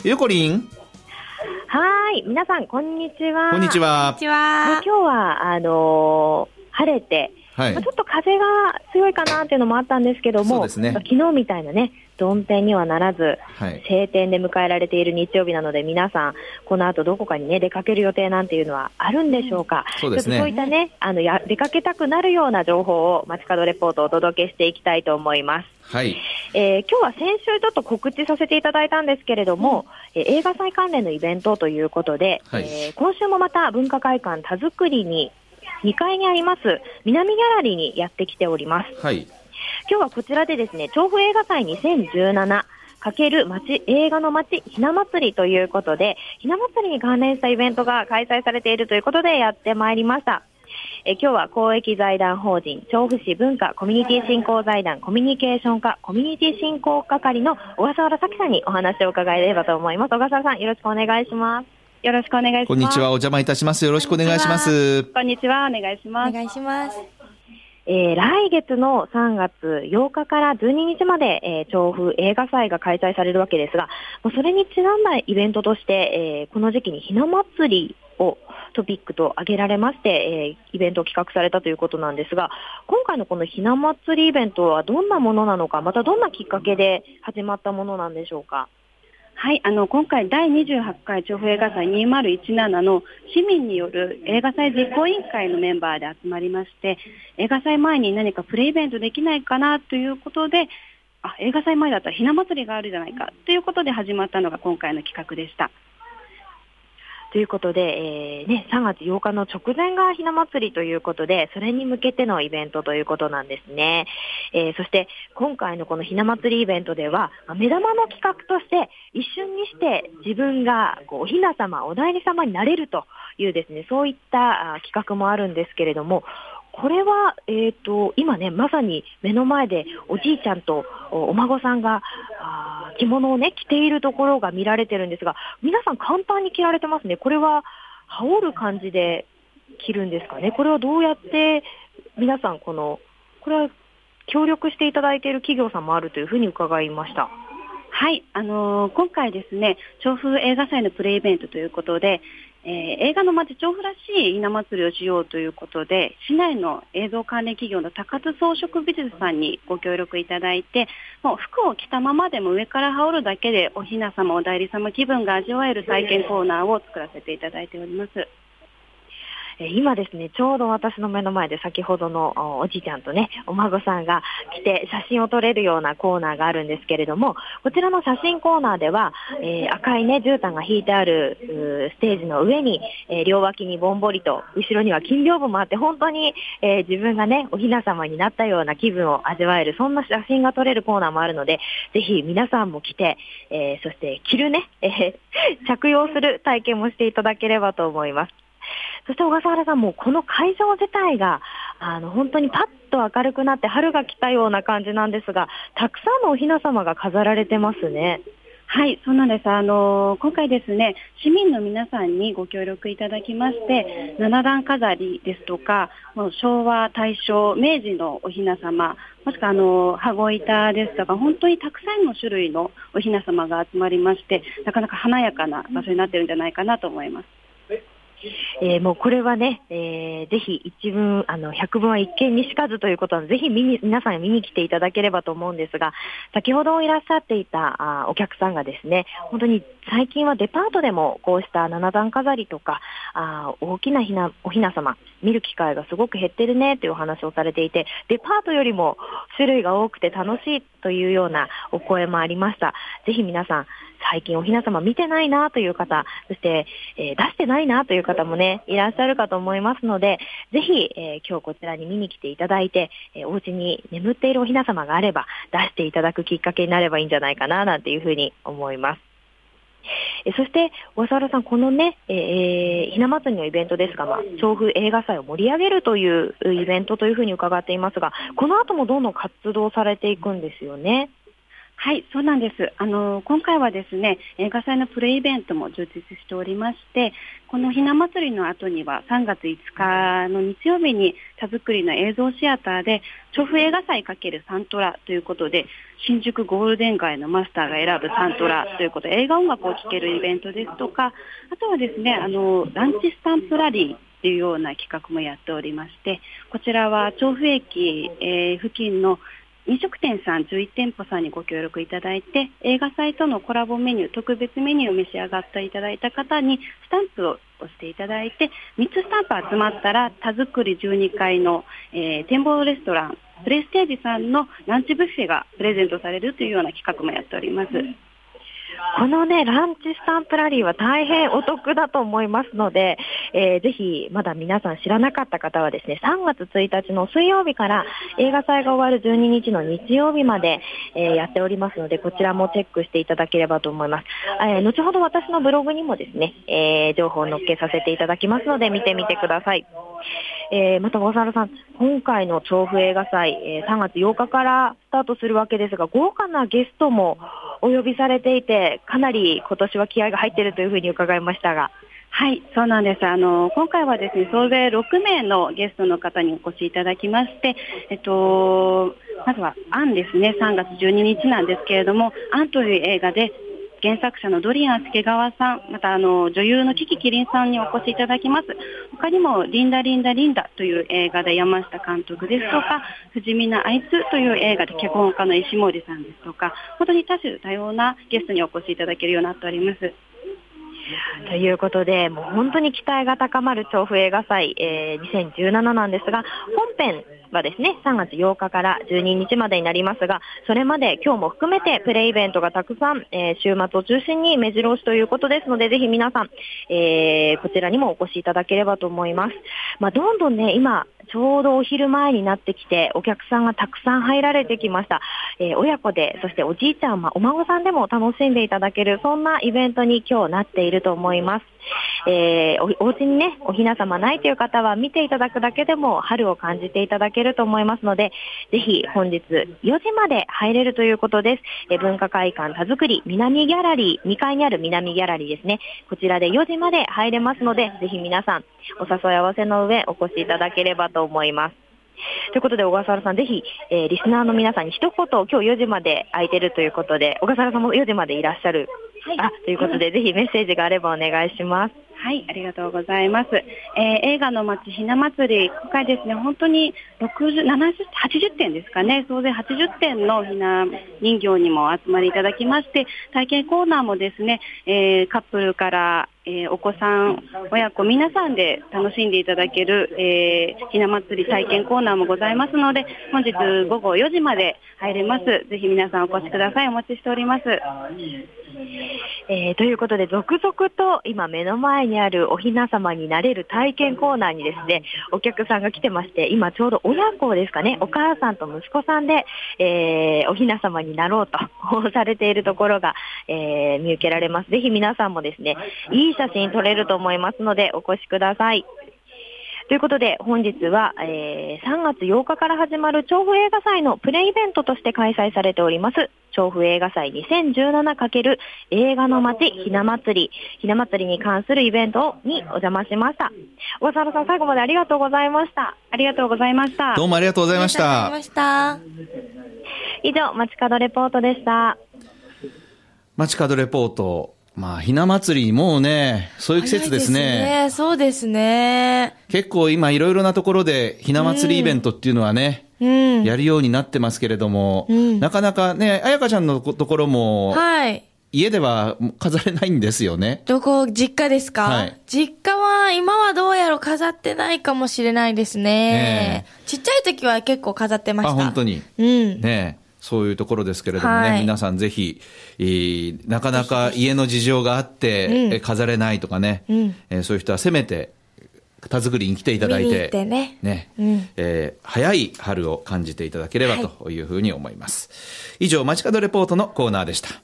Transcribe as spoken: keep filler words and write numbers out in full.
ゆうこりん。 はい、皆さんこんにちは。 こんにちは。 今日はあのー、晴れて、はい、まあ、ちょっと風が強いかなっていうのもあったんですけども、そうですね、昨日みたいなね曇天にはならず、はい、晴天で迎えられている日曜日なので、皆さんこの後どこかにね出かける予定なんていうのはあるんでしょうか。うん、そうですね、ちょっとそういったねあのや出かけたくなるような情報を街角レポートをお届けしていきたいと思います。はい、えー、今日は先週ちょっと告知させていただいたんですけれども、うん、えー、映画祭関連のイベントということで、はい、えー、今週もまた文化会館田作りににかいにあります南ギャラリーにやってきております。はい、今日はこちらでですね、調布映画祭にせんじゅうなな×街映画の街ひな祭りということで、ひな祭りに関連したイベントが開催されているということでやってまいりました。え今日は公益財団法人調布市文化コミュニティ振興財団コミュニケーション課コミュニティ振興係の小笠原咲さんにお話を伺えればと思います。小笠原さん、よろしくお願いします。 よろしくお願いします。 こんにちは、お邪魔いたします。よろしくお願いします。 こんにちは、お願いします。 お願いします。 えー、来月のさんがつようかからじゅうににちまで、えー、調布映画祭が開催されるわけですが、それにちなんだイベントとして、えー、この時期にひな祭りをトピックと挙げられまして、えー、イベントを企画されたということなんですが、今回のこのひな祭りイベントはどんなものなのか、またどんなきっかけで始まったものなんでしょうか。 はい、あの今回だいにじゅうはちかい調布映画祭にせんじゅうななの市民による映画祭実行委員会のメンバーで集まりまして、映画祭前に何かプレイベントできないかなということで、あ映画祭前だったらひな祭りがあるじゃないかということで始まったのが今回の企画でした。 ということで、えーね、さんがつようかの直前がひな祭りということで、それに向けてのイベントということなんですね。えー、そして今回のこのひな祭りイベントでは、目玉の企画として一瞬にして自分がこうおひな様、お内裏様になれるというですね、そういった企画もあるんですけれども、これは、えーと、今ね、まさに目の前でおじいちゃんと お, お孫さんがあ着物をね、着ているところが見られてるんですが、皆さん簡単に着られてますね。これは羽織る感じで着るんですかね。これはどうやって皆さんこの、これは協力していただいている企業さんもあるというふうに伺いました。 はい、あのー、今回ですね、調布映画祭のプレイベントということで、えー、映画の街調布らしいひな祭りをしようということで、市内の映像関連企業の高津装飾美術さんにご協力いただいて、もう服を着たままでも上から羽織るだけでおひな様、お代理様気分が味わえる体験コーナーを作らせていただいております。 今ですね、ちょうど私の目の前で先ほどのおじいちゃんとね、お孫さんが来て写真を撮れるようなコーナーがあるんですけれども、こちらの写真コーナーでは、えー、赤いね、絨毯が引いてあるステージの上に、えー、両脇にぼんぼりと、後ろには金屏風もあって、本当に、えー、自分がね、おひな様になったような気分を味わえる、そんな写真が撮れるコーナーもあるので、ぜひ皆さんも来て、えー、そして着るね、えー、着用する体験もしていただければと思います。そして小笠原さんもこの会場自体があの本当にパッと明るくなって春が来たような感じなんですが、たくさんのおひな様が飾られてますね。 はい、そうなんです。あの今回ですね、市民の皆さんにご協力いただきまして、七段飾りですとか、もう昭和、大正、明治のおひな様、もしくはあの羽子板ですとか、本当にたくさんの種類のおひな様が集まりまして、なかなか華やかな場所になっているんじゃないかなと思います。 えー、もうこれはね、えー、ぜひ一分あの百聞は一見にしかずということは、ぜひ見に皆さん見に来ていただければと思うんですが、先ほどいらっしゃっていたあお客さんがですね、本当に最近はデパートでもこうした七段飾りとかあ大きなひなおひな様見る機会がすごく減ってるねというお話をされていて、デパートよりも種類が多くて楽しいというようなお声もありました。ぜひ皆さん最近おひな様見てないなという方、そして、えー、出してないなという方もねいらっしゃるかと思いますので、ぜひ、えー、今日こちらに見に来ていただいて、えー、お家に眠っているおひな様があれば出していただくきっかけになればいいんじゃないかななんていうふうに思います。えそして小笠原さん、このね、えー、ひな祭りのイベントですが、まあ、調布映画祭を盛り上げるというイベントというふうに伺っていますが、この後もどんどん活動されていくんですよね。 はい、そうなんです。あの、今回はですね、映画祭のプレイベントも充実しておりまして、このひな祭りの後にはさんがついつかの日曜日に田作りの映像シアターで調布映画祭×サントラということで、新宿ゴールデン街のマスターが選ぶサントラということで映画音楽を聴けるイベントですとか、あとはですね、あの、ランチスタンプラリーというような企画もやっておりまして、こちらは調布駅、えー、付近の飲食店さんじゅういちてんぽさんにご協力いただいて、映画祭とのコラボメニュー、特別メニューを召し上がっていただいた方にスタンプを押していただいて、みっつスタンプ集まったら田作りじゅうにかいの、えー、展望レストランプレステージさんのランチブッフェがプレゼントされるというような企画もやっております。 このね、ランチスタンプラリーは大変お得だと思いますので、えー、ぜひまだ皆さん知らなかった方はですね、さんがつついたちの水曜日から映画祭が終わるじゅうににちの日曜日まで、えー、やっておりますので、こちらもチェックしていただければと思います。えー、後ほど私のブログにもですね、えー、情報を載っけさせていただきますので見てみてください。えー、また小沢さん、今回の調布映画祭、えー、さんがつようかからスタートするわけですが、豪華なゲストもお呼びされていて、かなり今年は気合が入っているというふうに伺いましたが。 はい、そうなんです。あの、今回はですね、総勢ろくめいのゲストの方にお越しいただきまして、えっと、まずはアンですね、さんがつじゅうににちなんですけれども、アンという映画で、原作者のドリアン助川さん、またあの女優のキキキリンさんにお越しいただきます。他にもリンダリンダリンダという映画で山下監督ですとか、不死身なあいつという映画で脚本家の石森さんですとか、本当に多種多様なゲストにお越しいただけるようになっております。 ということで、もう本当に期待が高まる調布映画祭、えー、にせんじゅうなななんですが、本編はですね、さんがつようかからじゅうににちまでになりますが、それまで今日も含めてプレイイベントがたくさん、えー、週末を中心に目白押しということですので、ぜひ皆さん、えー、こちらにもお越しいただければと思います。まあ、どんどんね、今、ちょうどお昼前になってきて、お客さんがたくさん入られてきました。えー、親子で、そしておじいちゃん、まあ、お孫さんでも楽しんでいただける、そんなイベントに今日なっていると思います。えー、お, お家にね、おひな様ないという方は見ていただくだけでも春を感じていただけると思いますので、ぜひ本日よじまで入れるということです。えー、文化会館田作り南ギャラリー、にかいにある南ギャラリーですね。こちらでよじまで入れますので、ぜひ皆さんお誘い合わせの上お越しいただければと思います。ということで小笠原さん、ぜひ、えー、リスナーの皆さんに一言、今日よじまで空いてるということで、小笠原さんもよじまでいらっしゃる、はい、あということで、ぜひメッセージがあればお願いします。 はい、ありがとうございます。えー、映画の街ひな祭り、今回ですね、本当にろくじゅう、ななじゅう、はちじゅってんですかね、総勢はちじゅってんのひな人形にも集まりいただきまして、体験コーナーもですね、えー、カップルから、えー、お子さん、親子皆さんで楽しんでいただける、えー、ひな祭り体験コーナーもございますので、本日ごごよじまで入れます。ぜひ皆さんお越しください。お待ちしております。 えー、ということで、続々と今目の前にあるおひな様になれる体験コーナーにですね、お客さんが来てまして、今ちょうど親子ですかね、お母さんと息子さんで、えー、おひな様になろうとされているところが、えー、見受けられます。ぜひ皆さんもですね、いい写真撮れると思いますのでお越しください。ということで本日は、えー、さんがつようかから始まる調布映画祭のプレイベントとして開催されております調布映画祭にせんじゅうなな×映画の街ひな祭りひな祭りに関するイベントにお邪魔しました。小笠原さん、最後までありがとうございました。 ありがとうございました。 どうもありがとうございました。 ありがとうございました。 以上、街角レポートでした。 街角レポート、まあ、ひな祭り、もうね、そういう季節ですね。 ですね、そうですね。 結構今いろいろなところでひな祭りイベントっていうのはね、うん、やるようになってますけれども、うん、なかなかね、あやかちゃんのところも、はい。家では飾れないんですよね。 どこ、実家ですか？ はい。 実家は今はどうやら飾ってないかもしれないですね。えー、ちっちゃい時は結構飾ってました。 あ、本当に。うん。ねえ。そういうところですけれどもね、はい、皆さんぜひ、えー、なかなか家の事情があって、うん、飾れないとかね、うんえー、そういう人はせめて田作りに来ていただいて、 見に行ってね、 ねうんえー、早い春を感じていただければというふうに思います。はい、以上、街角レポートのコーナーでした。